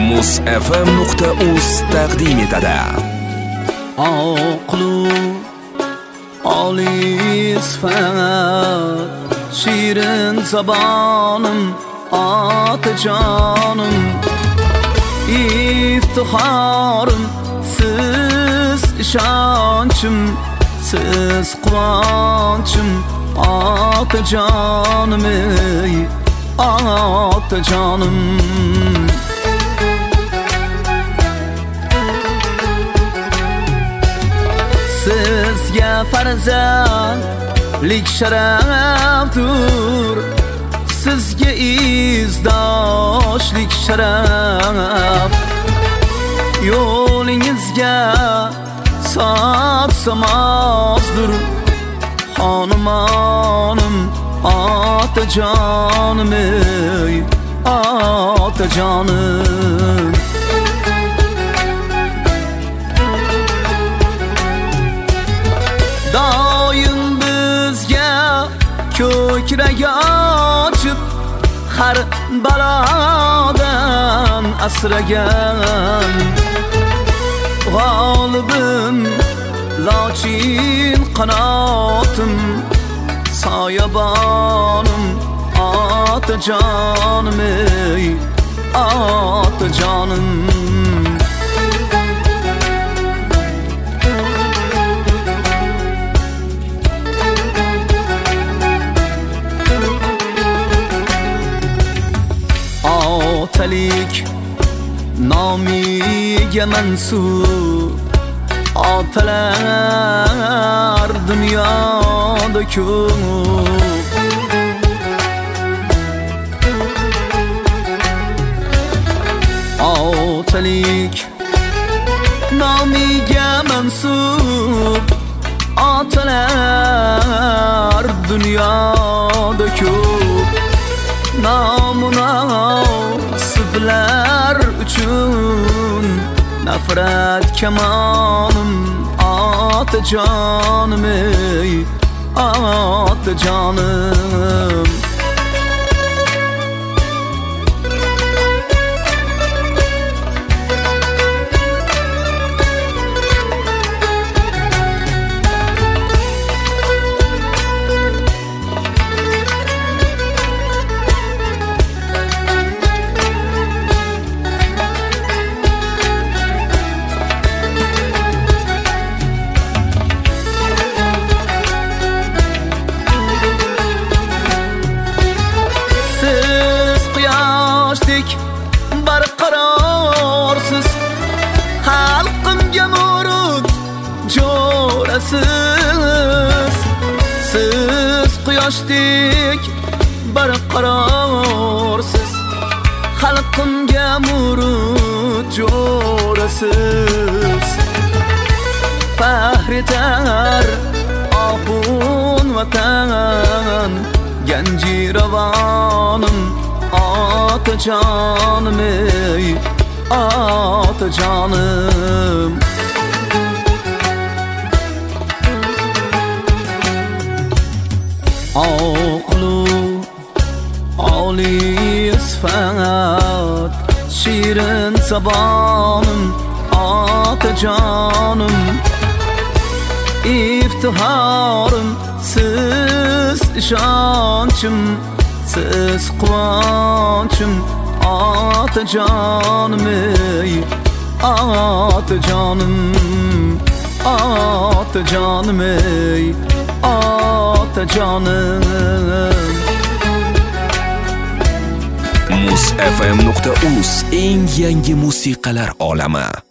musfm.uz taqdim etadi. Aqlu olis fat shirin zabonim otajonim iftihorim siz ishonchim siz quvonchim otajonim ey otajonim sizga farzandlik sharafdir sizga izdoshlik sharaf yo'lingizga soq-somozdir xonumonim otajonim ey otajonim doim bizga ko'krak ochib har balodan asragan g'olibim lochin qanotim soyabonim otajonim ey otajonim otalik nomiga mansub otalar dunyoda ko'p otalik nomiga mansub otalar dunyoda ko'p namunasiblar uchun nafrat kamonim otajonim ey otajonim barqarorsiz xalqimga murud jo'rasiz siz quyoshdek barqarorsiz xalqimga murud jo'rasiz fahritar oxun vatan ganjiravonim otajonim ey otajonim aqlu olis fat shirin zabonim otajonim iftihorim siz ishonchim siz quvonchim otajonim ey otajonim otajonim ey otajonim musfm.uz eng yangi musiqalar olami.